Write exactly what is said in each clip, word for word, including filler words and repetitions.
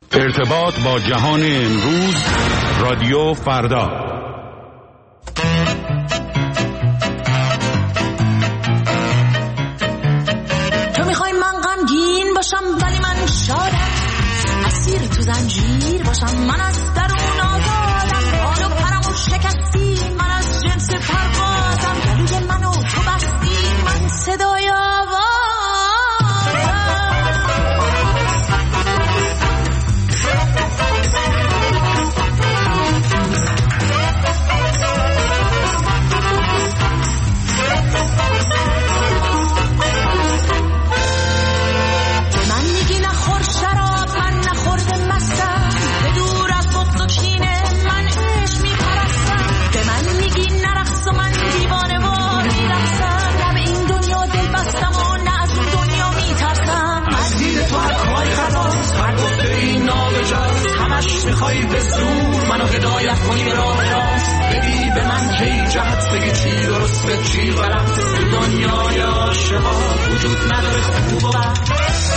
ارتباط با جهان امروز، رادیو فردا. تو میخوای من غمگین باشم ولی من شادم، اسیر تو زنجیر باشم من از درون آزادم، بال و پرمو شکستی من از جنس پروازم، گلوی منو تو بستی من صدای آوازم. میخوای به زور منو هدایت کنی به راه راست، بگی به من هی جهت، بگی چی درسته چی غلط. تو دنیای عاشقا وجود نداره خوب و بد.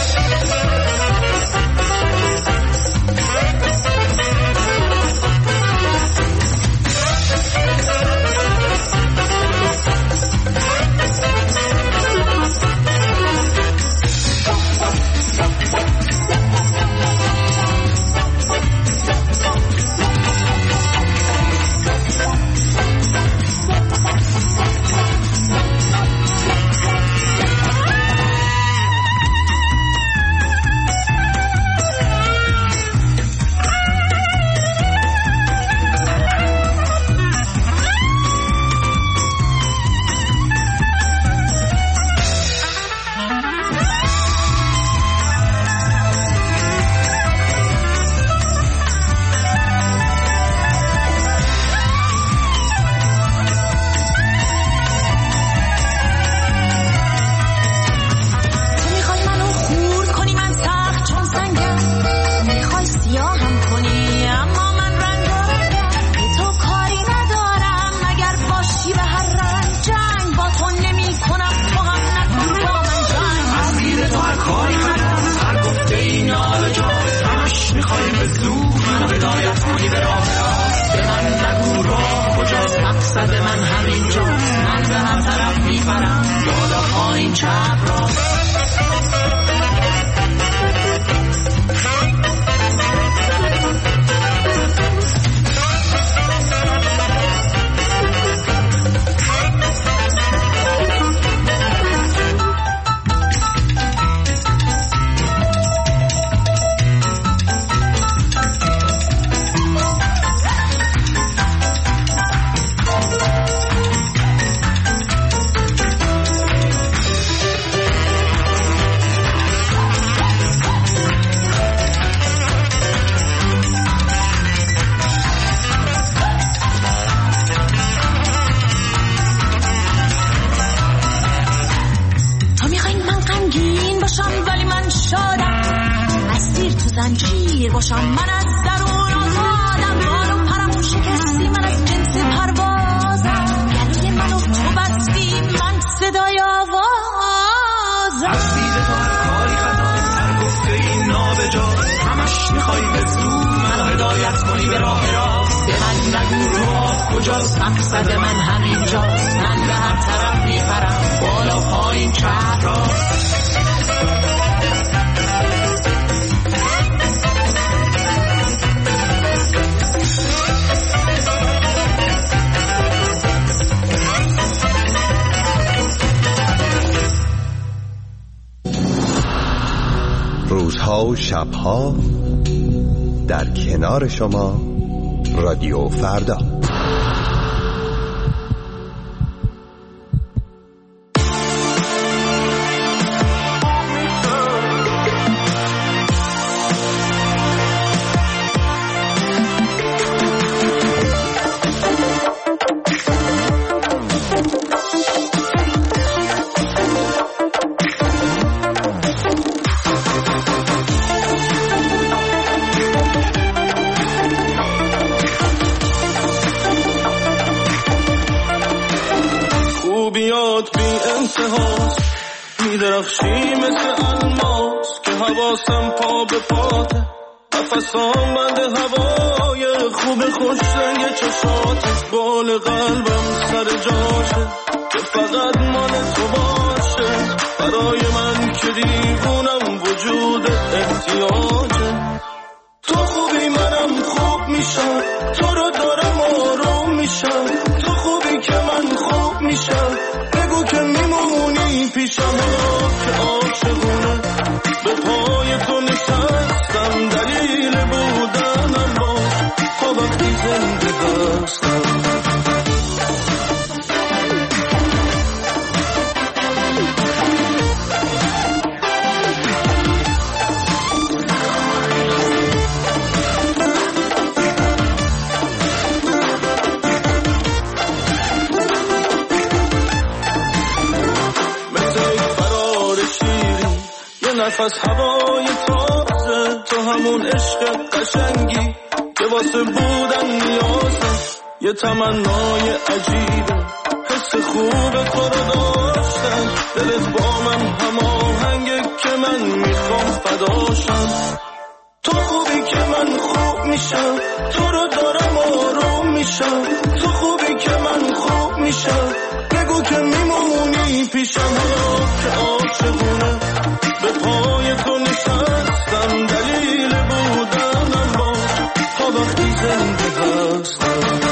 روزها و شبها در کنار شما، رادیو فردا. میدرخشی مثل الماس که حواسم پا به پاته، نفسام بند هوای خوب خوش رنگ چشات، بال قلبم سر جاشه که فقط مال تو باشه. برای من که دیوونم وجود احتیاجه. تو خوبی منم خوب میشم، تو رو دارم آروم میشم. تو خوبی که من خوب میشم، بگو که میمونی پیشم. که عاشقونه به پای تو نشستم، دلیل بودنم باش تا وقتی زنده هستم. نفس هوای تازه، تو همون عشق قشنگی که واسه بودن نیازه. یه تمنای عجیبه حس خوب تو رو داشتن، دلت با من هماهنگه که من میخوام فداشم. تو خوبی که من خوب میشم، تو رو دارم آروم میشم. تو خوبی که من خوب میشم، بگو که میمونی پیشم. که عاشقونه به پای تو نشستم، دلیل بودنم باش تا وقتی زنده هستم.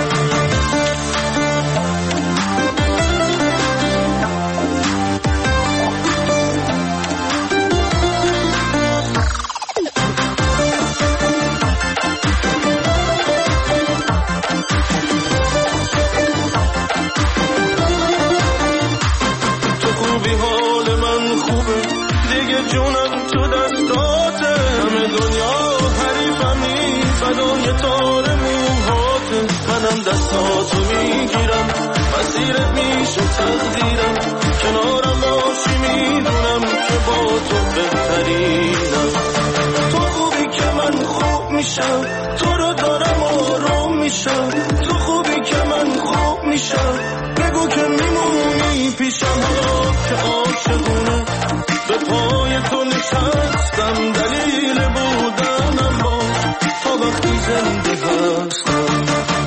تو خوبی حال من خوبه، دیگه جونم تو دستاته. همه دنیا حریفمی، فدای تار موهاته. منم دستاتو میگیرم، مسیرت میشه تقدیرم. کنارم باشی میدونم که با تو بهترینم. تو خوبی که من خوب میشم، تو رو دارم آروم میشم. تو خوبی که من خوب میشم، بگو که میمونی پیشم. که عاشقونه به پای تو نشستم، دلیل بودنم باش تا وقتی زنده هستم.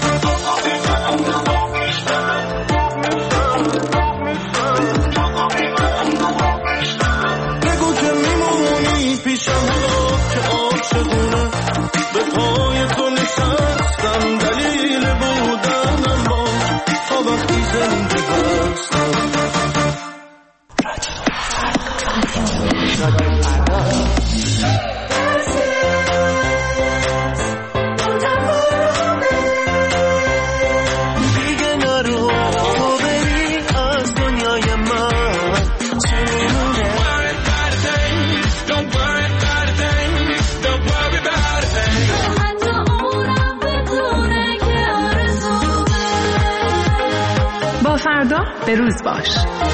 بگو که میمونی پیشم. که عاشقونه به پای تو نشستم، دلیل بودنم باش تا وقتی زنده هستم. دیگه نرو تو بری از دنیای من، چونه حتی اونم بدونه که آرزومه. با فردا به روز باش.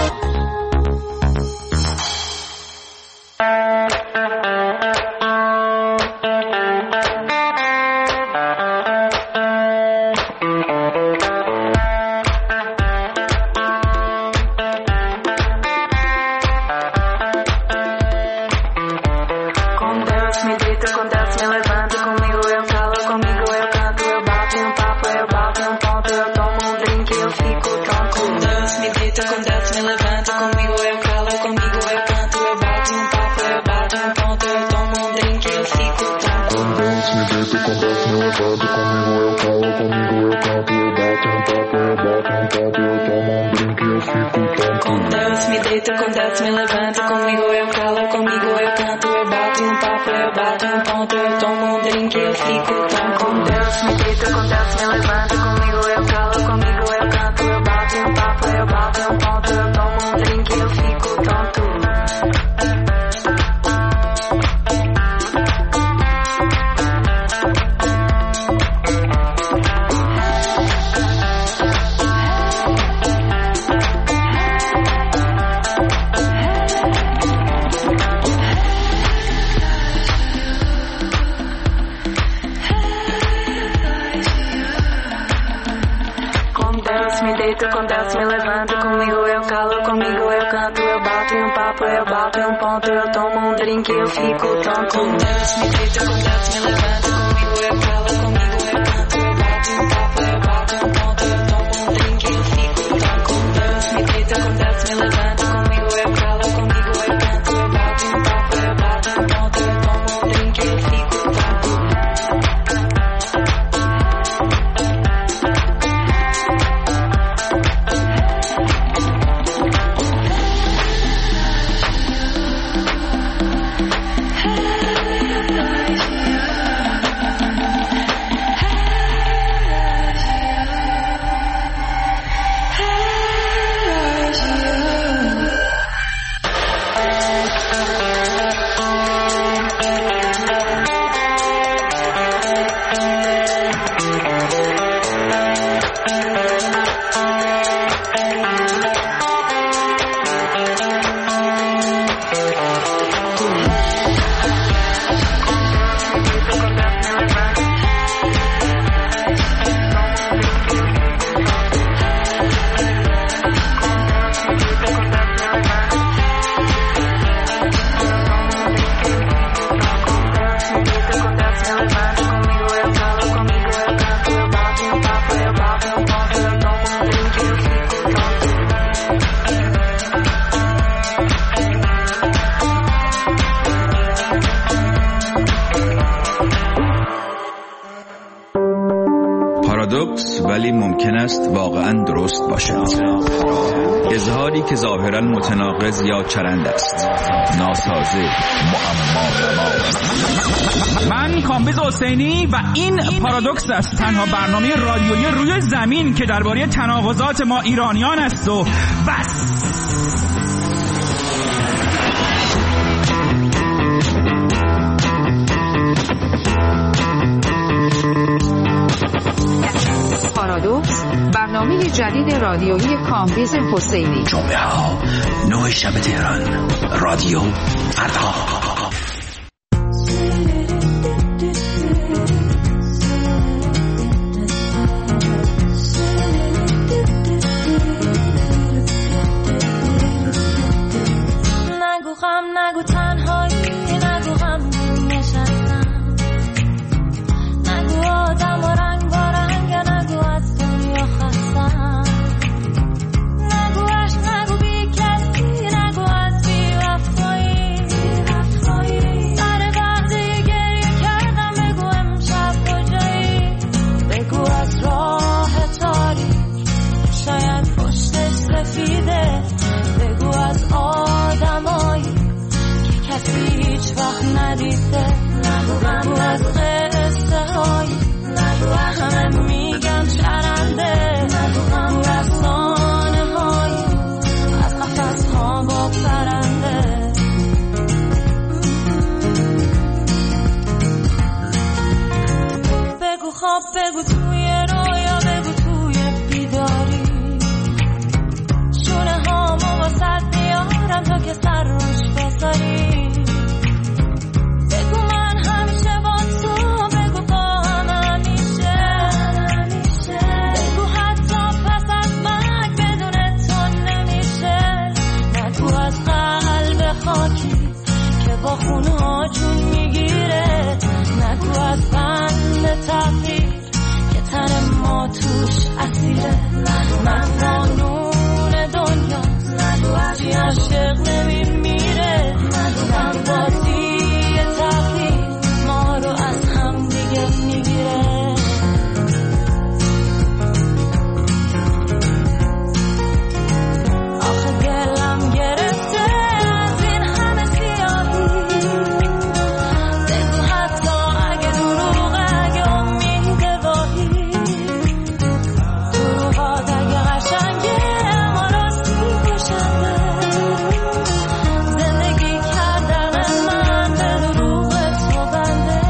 deito, acontece, me levanto. Comigo eu calo, comigo eu canto. Eu bato em um papo, eu bato em um ponto. Eu tomo um drink e eu fico tonto. Acontece, me deito, acontece, me levanto. ولی ممکن است واقعا درست باشد. اظهاری که ظاهرا متناقض یا چرند است، ناسازه، معما. من کامبیز حسینی و این پارادوکس است، تنها برنامه رادیویی روی زمین که درباره تناقضات ما ایرانیان است و بس. پارادوکس، برنامه جدید رادیویی کامبیز حسینی. جمعه ها نه شب تهران، رادیو فردا. نگو غم، نگو تنهایی، نگو غم نشستم، نگو آدم و رنگ با رنگ، نگو از دنیا خستم، نگو عشق، نگو بی کسی، نگو از بی وفایی. سر وقتی گریه کردم بگو امشب کجایی، بگو از راه تاریک شاید پشتش سفیده، بگو از آدمایی که کسی هیچ وقت ندیده، نگو از قصه هایی، نگو همه میگن چرنده، نگو رسانه هایی از قفس ها با پرنده. بگو خواب، بگو توی رویا، بگو توی بیداری، شونه هامو واسد میارم تا که سر روش بذاری، بگو من همیشه با تو، بگو با هم همیشه، بگو حتی پس از مرگ بدون تو نمیشه، نگو از قلب خاکی که با خونها جون میگیره، نگو از بند تقدیر که تن ما توش اسیره، من قانون دنیا چی عاشق نمیمیره، من بازی تقدیر ما رو از هم دیگه میگیره. آخه دلم گرفته از این همه سیاهی، بگو حتی اگه دروغه، اگه امید واهی، دروغات اگه قشنگه اما راستی کشنده، زندگی کردن من به دروغ تو بنده.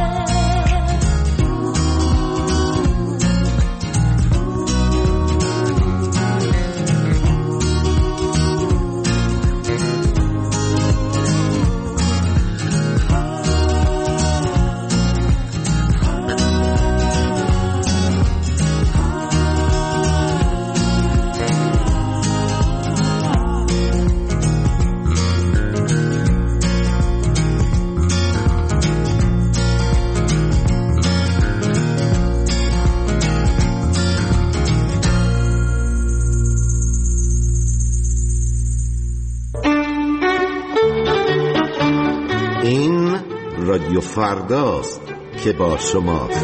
این رادیو فرداست که با شماست.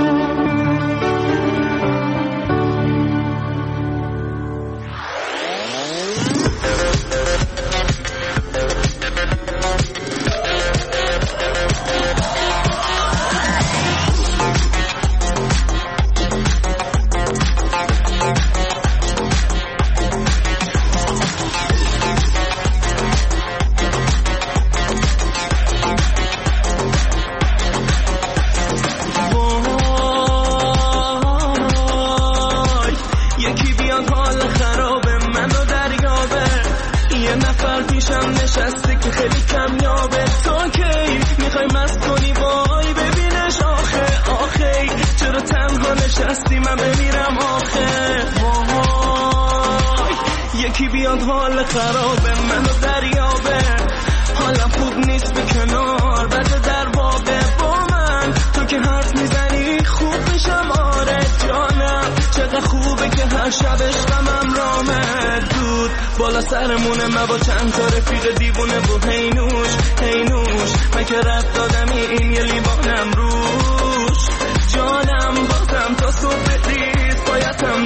یکی بیاد حال خرابه منو دریابه، حالم خوب نیست به کنار بده در بابه با من، تو که حرف میزنی خوب میشم آره جانم، چقدر خوبه که هر شبش غمم رامه دود بالا سرمونه، من با چند تا رفیق دیوونه و هینوش هینوش من که رد دادمی این یه لیوانم روش جانم، بازم تا صبح ریز بایدم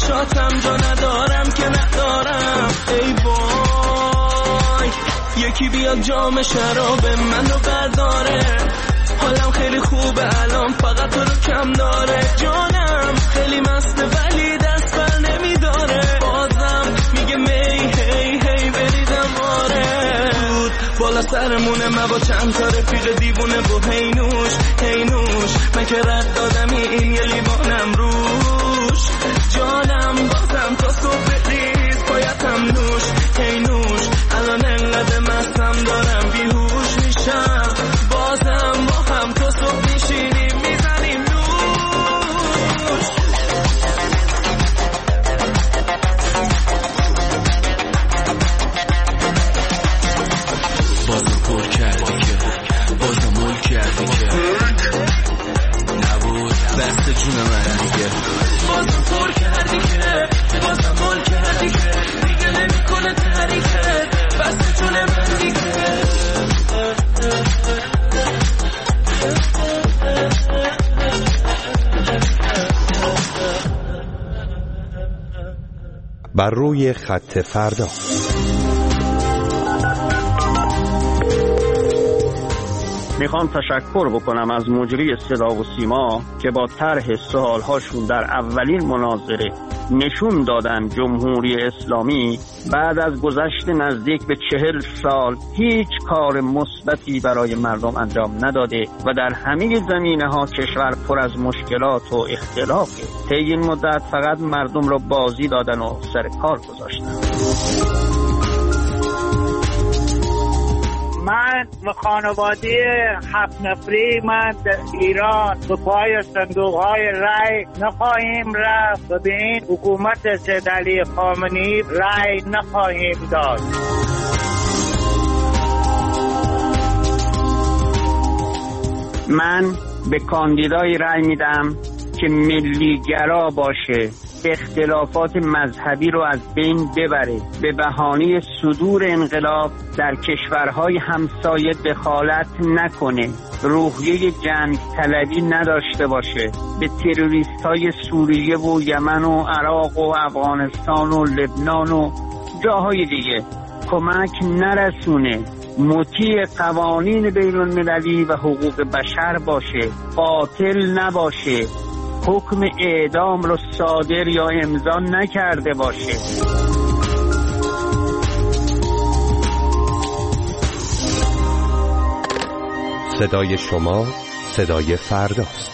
شاتم جا ندارم که ندارم. ای وای یکی بیاد جام شراب من رو برداره. حالم خیلی خوبه الان فقط تو رو کم داره. جانم خیلی مسته ولی دست بر نمیداره. بازم میگه می هی هی بریدم. آره بود بالا سرمونه من با چند تا رفیق دیوونه و هی نوش هی نوش. من که رد دادم این یه لیوانم روش. جانم بازم تا صبح ریز پایتم نوش هی نوش. الان انقدر مستم دارم بیهوش میشم. بازم با هم تا صبح میشینیم میزنیم نوش. بازم پر کردی که بازم مول کردی که نبود دست جون من دیگه. بازم پر کردی که بازم مول کردی که دیگه نمی کنه تحریکت بس جون من دیگه. بر روی خط فردا. میخوام تشکر بکنم از مجری صدا و سیما که با طرح سوالهاشون در اولین مناظره نشون دادن جمهوری اسلامی بعد از گذشت نزدیک به چهل سال هیچ کار مثبتی برای مردم انجام نداده و در همه زمینه‌ها کشور پر از مشکلات و اختلافه. طی این مدت فقط مردم را بازی دادن و سر کار گذاشتن. من و خانواده هفت نفری من در ایران به پای صندوق های رای نخواهیم رفت و به این حکومت سید علی خامنه‌ای رای نخواهیم داد. من به کاندیدای رای میدم که ملیگرا باشه، اختلافات مذهبی رو از بین ببره، به بهانه صدور انقلاب در کشورهای همسایه دخالت نکنه، روحیه جنگ طلبی نداشته باشه، به تروریست های سوریه و یمن و عراق و افغانستان و لبنان و جاهای دیگه کمک نرسونه، مطیع قوانین بین المللی و حقوق بشر باشه، قاتل نباشه، حکم اعدام رو صادر یا امضا نکرده باشه. صدای شما صدای فرداست.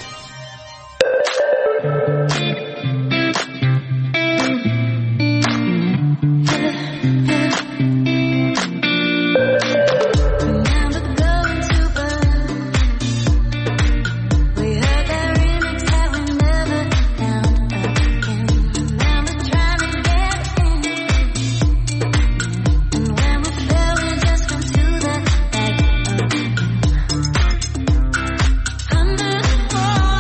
Oh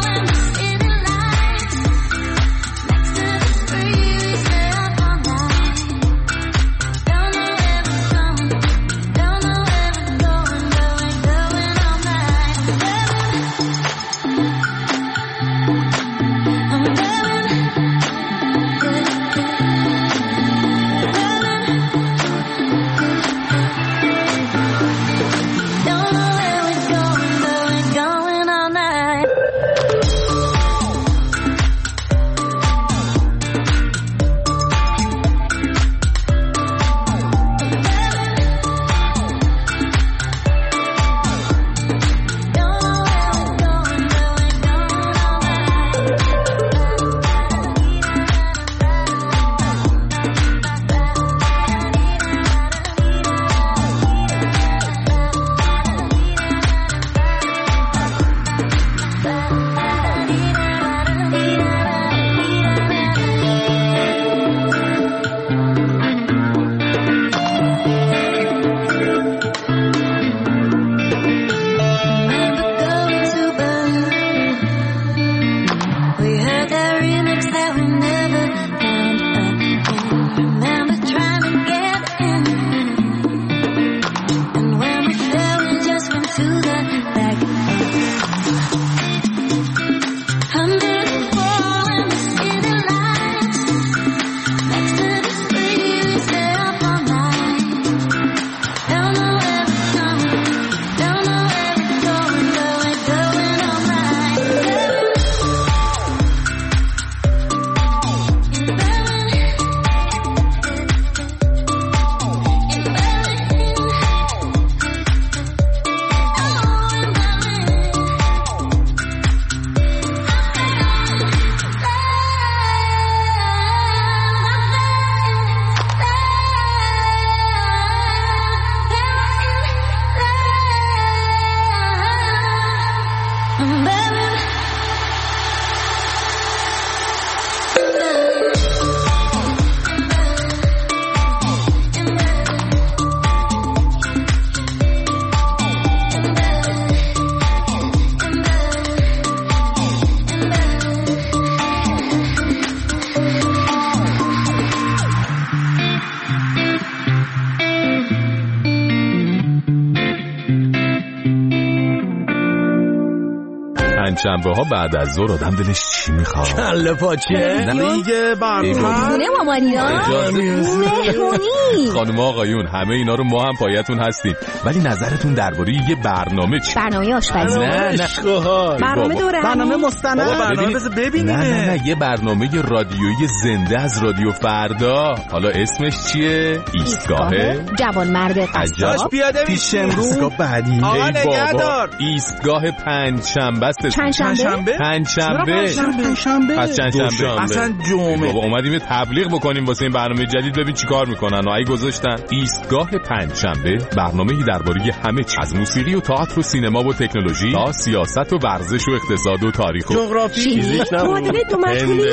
پنجشنبه ها بعد از ظهر آدم دلش چی میخواد؟ کله پاچه، ریگ برنامه، خونه مامانیان، مهمونی. خانم آقایون همه اینا رو ما هم پایتون هستیم، ولی نظرتون درباره یه برنامه چی؟ برنامه آشپزی. نه نه برنامه دوره، برنامه مستند، برنامه بذار ببینیم. نه نه نه یه برنامه رادیویی زنده از رادیو فردا. حالا اسمش چیه؟ ایستگاه جوانمرد قصاب. پیاده پیش امروز بعدی. آقا نگهدار. ایستگاه پنجشنبه است. پنجشنبه؟ پنجشنبه. پنجشنبه. پس چندشنبه. اصلا جمعه. بابا اومدیم تبلیغ بکنیم واسه این برنامه جدید، ببین چیکار میکنن. اگه گذاشتن ایستگاه پنجشنبه، برنامه‌ای درباره همه چیز، از موسیقی و تئاتر و سینما و تکنولوژی تا سیاست و ورزش و اقتصاد و تاریخ و جغرافی، معادله دو مشغولی.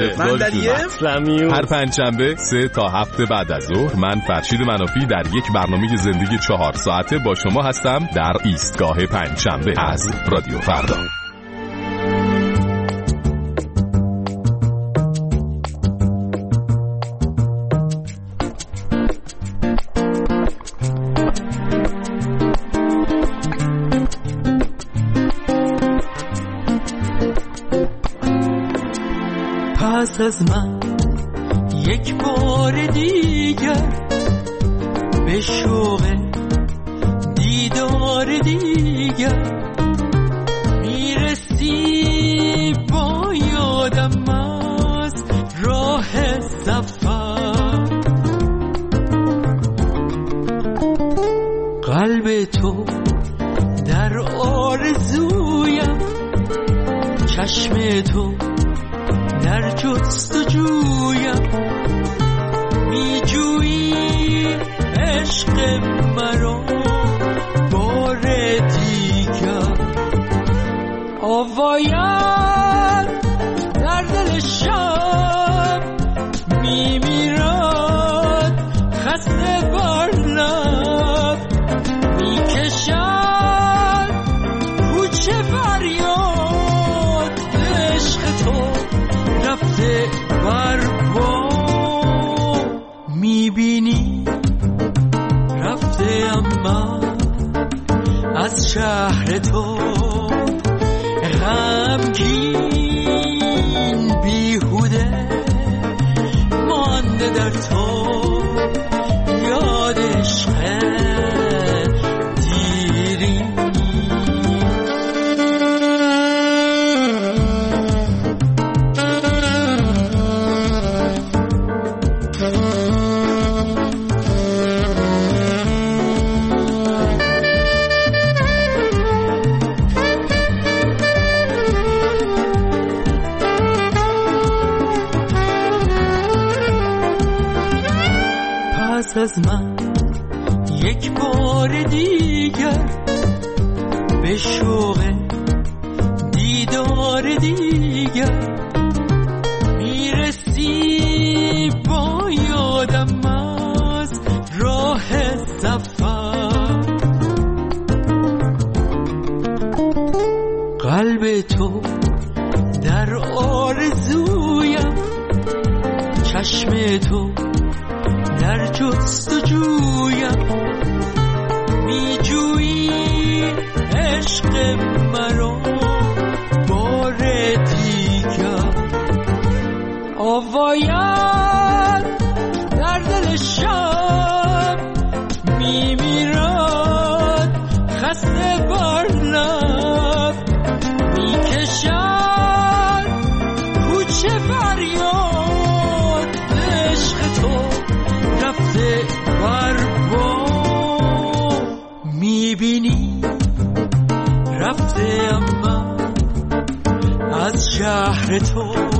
هر پنجشنبه سه تا هفت بعد از ظهر من فرشید منافی در یک برنامه زندگی چهار ساعته با شما هستم در ایستگاه پنجشنبه از رادیو فردا. پس از من یک بار دیگر به شوق دیدار دیگر میرسی، با یادم از راه سفر. قلب تو در آرزویم، چشم تو در جستجویم، میجویی عشق مرا بار دیگر. آوایم در دل شب میمیرد، خسته بر لب میکشد کوچه فریاد. عشق تو رفته بر بام، میبینی رفته اما از شهر تو، غمگین بیهوده مانده در تو، یاد عشق دیری. پس از من یک بار دیگر به شوق دیدار دیگر میرسی، با یادم از راه سفر. قلب تو در آرزویم، چشم تو در جستجویم، میجویی عشق مرا بار دیگر. آوایم در دل شب میمیرد، خسته بر لب میکشد کوچه فریاد. عشق تو رفته بر بام، میبینی رفته اما از شهر تو،